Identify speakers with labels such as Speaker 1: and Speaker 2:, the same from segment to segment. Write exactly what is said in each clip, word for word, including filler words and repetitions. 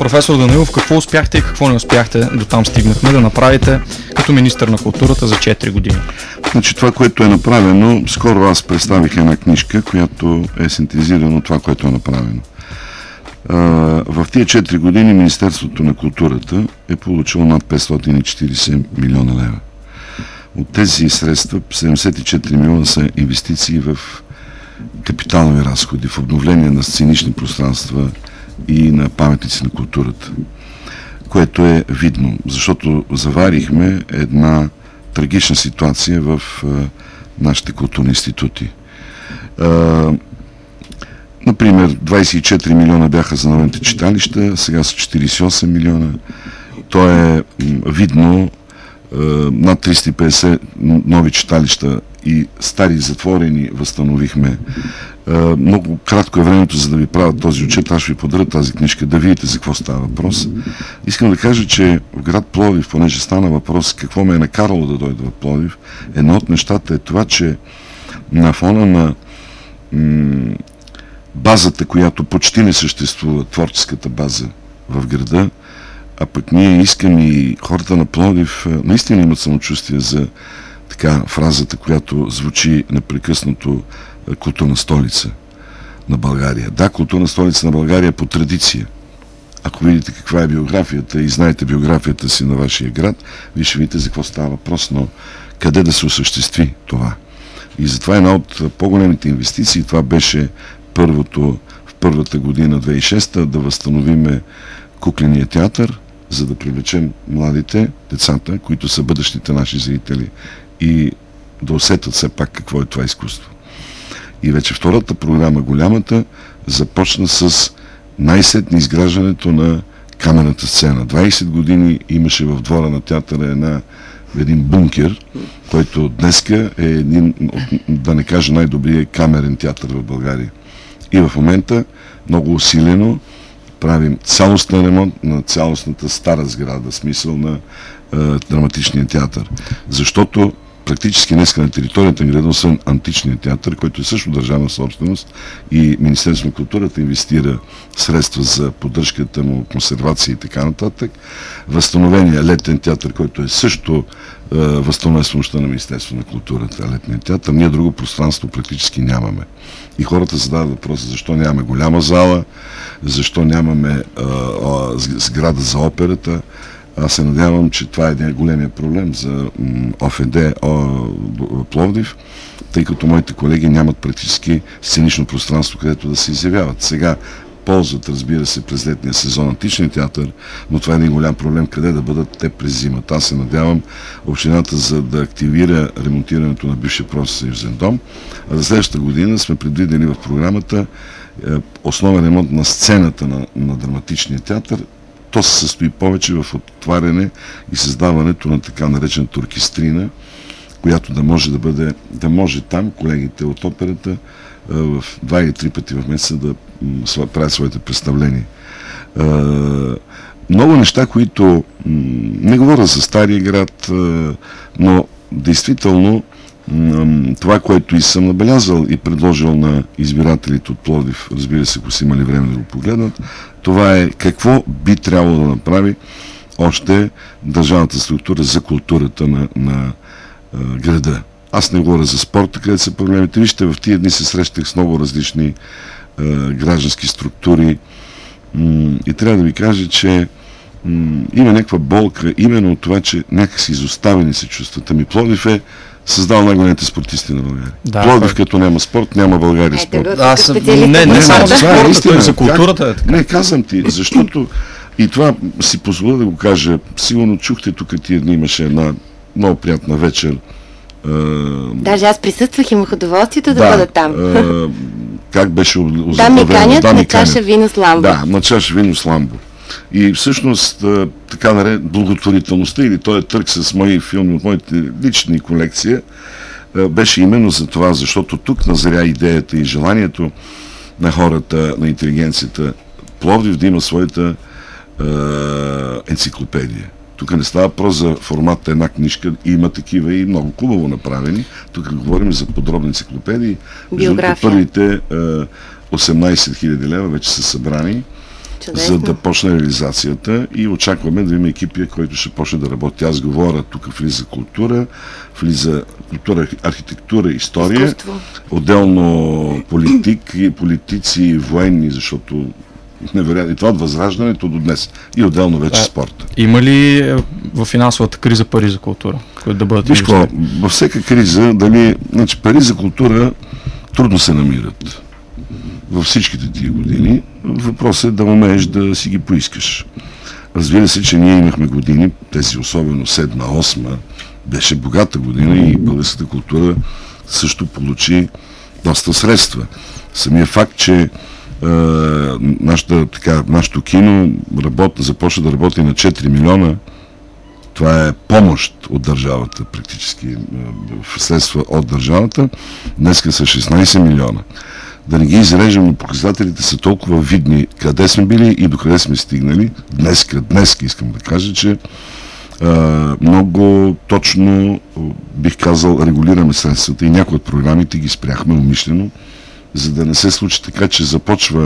Speaker 1: професор Данаилов, какво успяхте и какво не успяхте, до там стигнахме да направите като министър на културата за четири години?
Speaker 2: Значи това, което е направено, скоро аз представих една книжка, която е синтезирана от това, което е направено. В тия четири години Министерството на културата е получило над петстотин и четиридесет милиона лева. От тези средства седемдесет и четири милиона са инвестиции в капиталови разходи, в обновление на сценични пространства и на паметници на културата, което е видно, защото заварихме една трагична ситуация в а, нашите културни институти. А, например, двадесет и четири милиона бяха за новите читалища, сега са четиридесет и осем милиона. То е видно, а, над триста и петдесет нови читалища и стари затворени възстановихме. Uh, много кратко е времето, за да ви правя този отчет. Аз ще ви подаря тази книжка, да видите за какво става въпрос. Искам да кажа, че в град Пловдив, понеже стана въпрос какво ме е накарало да дойда в Пловдив, едно от нещата е това, че на фона на м- базата, която почти не съществува, творческата база в града, а пък ние искаме и хората на Пловдив наистина имат самочувствие за така фразата, която звучи непрекъснато културна столица на България. Да, културна столица на България е по традиция. Ако видите каква е биографията и знаете биографията си на вашия град, вие ще видите за какво става въпрос, но къде да се осъществи това. И затова една от по-големите инвестиции, това беше първото, в първата година, две хиляди и шеста, да възстановиме кукления театър, за да привлечем младите, децата, които са бъдещите наши зрители и да усетят все пак какво е това изкуство. И вече втората програма, голямата, започна с най-сетне изграждането на каменната сцена. двадесет години имаше в двора на театъра една, един бункер, който днеска е един, да не кажа най-добрият камерен театър в България. И в момента много усилено правим цялостен ремонт на цялостната стара сграда, смисъл на е, драматичния театър. Защото практически днеска на територията на града, освен античния театър, който е също държавна собственост и Министерството на културата инвестира средства за поддръжката му, консервация и така нататък. Възстановения летен театър, който е също е, възстановен с помощта на Министерството на културата, летния театър. Ние друго пространство практически нямаме. И хората задават въпроса защо нямаме голяма зала, защо нямаме е, е, сграда за операта. Аз се надявам, че това е един големия проблем за ОФД Пловдив, тъй като моите колеги нямат практически сценично пространство, където да се изявяват. Сега ползват, разбира се, през летния сезон античния театър, но това е един голям проблем, къде да бъдат те през зимата. Аз се надявам общината за да активира ремонтирането на бившия профсъюзен дом, а за следващата година сме предвидели в програмата основен ремонт на сцената на, на драматичния театър. То се състои повече в отваряне и създаването на така наречената оркестрина, която да може да бъде, да може там колегите от операта в два или три пъти в месеца да правят своите представления. Много неща, които не говоря за Стария град, но действително това, което и съм набелязал и предложил на избирателите от Пловдив, разбира се, ако са имали време да го погледнат, това е какво би трябвало да направи още държавната структура за културата на, на а, града. Аз не говоря за спорта, където са проблемите. Вижте, в тия дни се срещах с много различни а, граждански структури м- и трябва да ви кажа, че м- има някаква болка именно от това, че някакси изоставени се чувстват. Ами Пловдив е създал най-големите спортисти на България. Да, Пловдив, като няма спорт, няма България спорт.
Speaker 3: Аз съм...
Speaker 1: Не, не, не само за спорта, той за културата е така.
Speaker 2: Не, казвам ти, защото и това си позволя да го кажа. Сигурно чухте тук тия дни имаше една много приятна вечер.
Speaker 3: Даже аз присъствах, имах удоволствието да, да бъда там.
Speaker 2: А, как беше озаглавено?
Speaker 3: Да ми канят на чаша вино с ламбо.
Speaker 2: Да, на чаша вино с ламбо. И всъщност така наред благотворителността или този търг с мои филми от моите лични колекция беше именно за това, защото тук назря идеята и желанието на хората, на интелигенцията Пловдив да има своята е, енциклопедия. Тук не става въпрос за формата една книжка, има такива и много хубаво направени. Тук говорим за подробни енциклопедии.
Speaker 3: Биография.
Speaker 2: Първите е, осемнадесет хиляди лева вече са събрани
Speaker 3: Чудесно.
Speaker 2: За да почне реализацията и очакваме да има екипи, който ще почне да работи. Аз говоря, тук влиза култура, влиза култура, архитектура, история,
Speaker 3: изкуство. Отделно
Speaker 2: политики, политици и военни, защото невероятно. И това от възраждането до днес. И отделно вече а, спорта.
Speaker 1: Има ли в финансовата криза пари за култура, които да бъдат...
Speaker 2: Виж какво, във всяка криза, дали, значи, пари за култура трудно се намират. Във всичките тия години. Въпросът е да умееш да си ги поискаш. Разбира се, че ние имахме години, тези особено седма, осма, беше богата година и българската култура също получи доста средства. Самия факт, че Uh, нашата, така, нашото кино работ, започна да работи на четири милиона. Това е помощ от държавата, практически средства от държавата. Днеска са шестнайсет милиона. Да не ги изрежем, но показателите са толкова видни къде сме били и до къде сме стигнали. Днеска, днеска искам да кажа, че uh, много точно, бих казал, регулираме средствата и някои от програмите ги спряхме умишлено, за да не се случи така, че започва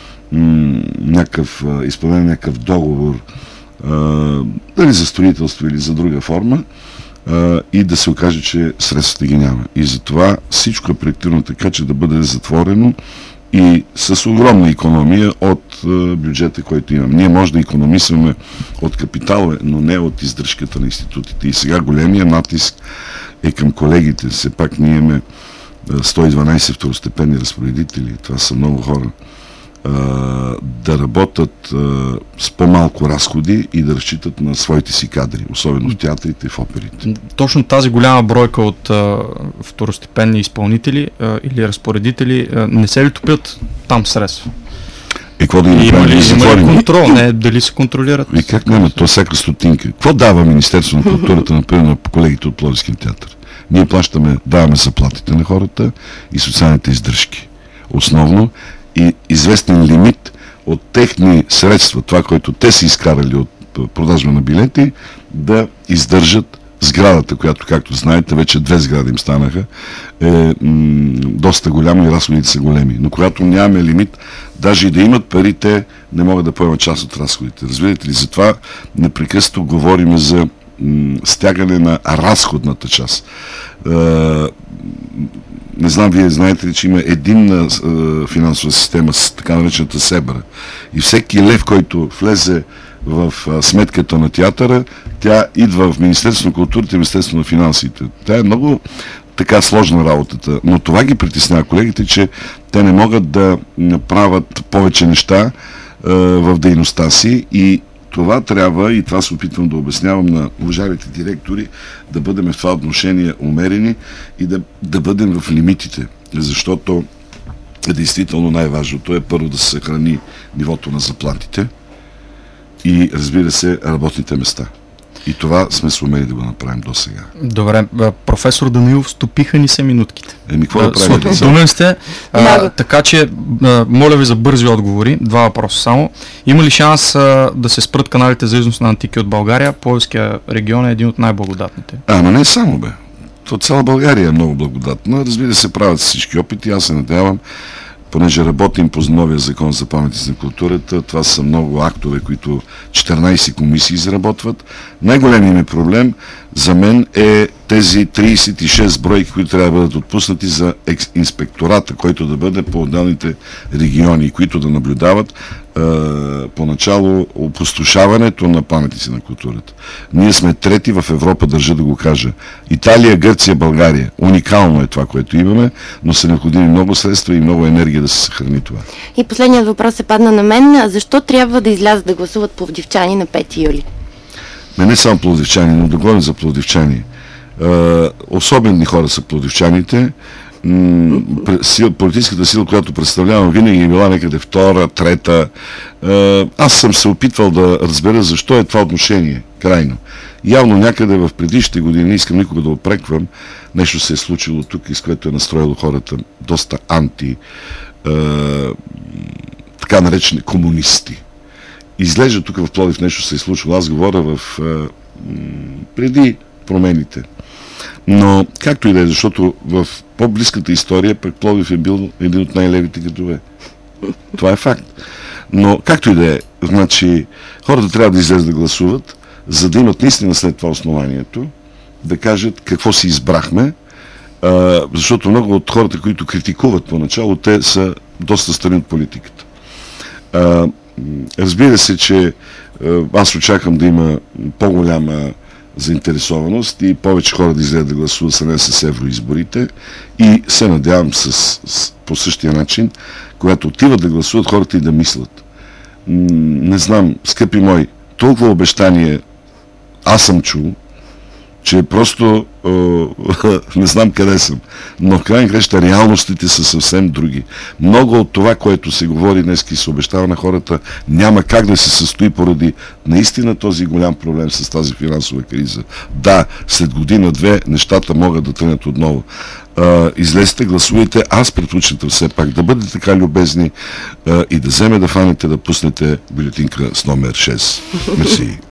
Speaker 2: м- някакъв, изпълнение някакъв договор, а, дали за строителство или за друга форма, а, и да се окаже, че средствата ги няма. И затова всичко е проектирано така, че да бъде затворено и с огромна икономия от а, бюджета, който имам. Ние може да икономисваме от капитала, но не от издръжката на институтите. И сега големия натиск е към колегите. Все пак ние имаме сто и дванайсет второстепенни разпоредители, това са много хора, а, да работят а, с по-малко разходи и да разчитат на своите си кадри, особено в театрите и в оперите.
Speaker 1: Точно тази голяма бройка от а, второстепенни изпълнители а, или разпоредители а, не се ли топят там средства?
Speaker 2: И какво да ги направим?
Speaker 1: Има ли контрол? Не, дали се контролират?
Speaker 2: И как няма? То всяка стотинка. Какво дава Министерството на културата, например, на колегите от Пловдивския театър? Ние плащаме, даваме заплатите на хората и социалните издръжки. Основно и известен лимит от техни средства, това, което те са изкарали от продажба на билети, да издържат сградата, която, както знаете, вече две сгради им станаха, е м- доста голяма и разходите са големи. Но когато нямаме лимит, даже и да имат пари, те не могат да поемат част от разходите. Разбирате ли? Затова непрекъснато говорим за м- стягане на разходната част. Е, не знам, вие знаете ли, че има единна е, финансова система с така наречената СЕБРА. И всеки лев, който влезе в а, сметката на театъра, тя идва в Министерството на културата и Министерството на финансите. Тя е много така сложна работата, но това ги притеснява колегите, че те не могат да направят повече неща а, в дейността си и това трябва, и това се опитвам да обяснявам на уважаемите директори, да бъдем в това отношение умерени и да, да бъдем в лимитите, защото действително най-важното е първо да се съхрани нивото на заплатите и, разбира се, работните места. И това сме сумели да го направим до сега.
Speaker 1: Добре, професор Данаилов, стопиха ни се минутките.
Speaker 2: Еми, какво да правим?
Speaker 1: Думен сте, а, така че а, моля ви за бързи отговори. Два въпроса само. Има ли шанс а, да се спрат каналите за износ на антики от България? Пловдивския регион е един от най-благодатните.
Speaker 2: А, но не само, бе. То цяла България е много благодатна. Разбира се, правят всички опити. Аз се надявам, понеже работим по новия закон за паметници на културата, това са много актове, които четиринайсет комисии изработват. Най-големият ми проблем за мен е тези трийсет и шест бройки, които трябва да бъдат отпуснати за инспектората, който да бъде по отделните региони, които да наблюдават е, поначало опустошаването на паметници на културата. Ние сме трети в Европа, държа да го кажа. Италия, Гърция, България. Уникално е това, което имаме, но са необходими много средства и много енергия да се съхрани това.
Speaker 3: И последният въпрос се падна на мен. Защо трябва да излязат да гласуват пловдивчани на пети юли?
Speaker 2: Не, не само пловдивчани, но да говорим за пловдивчани. Uh, особени хора са пловдивчаните. Mm, сил, политическата сила, която представлявам, винаги е била някъде втора, трета. Uh, аз съм се опитвал да разбера защо е това отношение крайно. Явно някъде в предишните години, не искам никога да опреквам, нещо се е случило тук, из което е настроило хората доста анти, uh, така наречени комунисти. Изглежда тук в Пловдив нещо се е случило. Аз говоря в uh, преди промените. Но, както и да е, защото в по-близката история пък Пловдив е бил един от най-левите градове. Това е факт. Но както и да е, значи, хората трябва да излезат да гласуват, за да имат наистина след това основанието да кажат какво си избрахме, а, защото много от хората, които критикуват поначало, те са доста страни от политиката. А, разбира се, че а, аз очаквам да има по-голяма заинтересованост и повече хора да излезат да гласуват сравнено с евроизборите и се надявам с, с, по същия начин, когато отиват да гласуват, хората и да мислят. Не знам, скъпи мои, толкова обещание аз съм чул, че просто е, не знам къде съм. Но в крайна краща реалностите са съвсем други. Много от това, което се говори днес и се обещава на хората, няма как да се състои поради наистина този голям проблем с тази финансова криза. Да, след година-две нещата могат да тръгнат отново. Uh, излезте, гласувайте. Аз предпочитам все пак да бъдете така любезни uh, и да вземе да фанете да пуснете бюлетинка с номер шест. Мерси.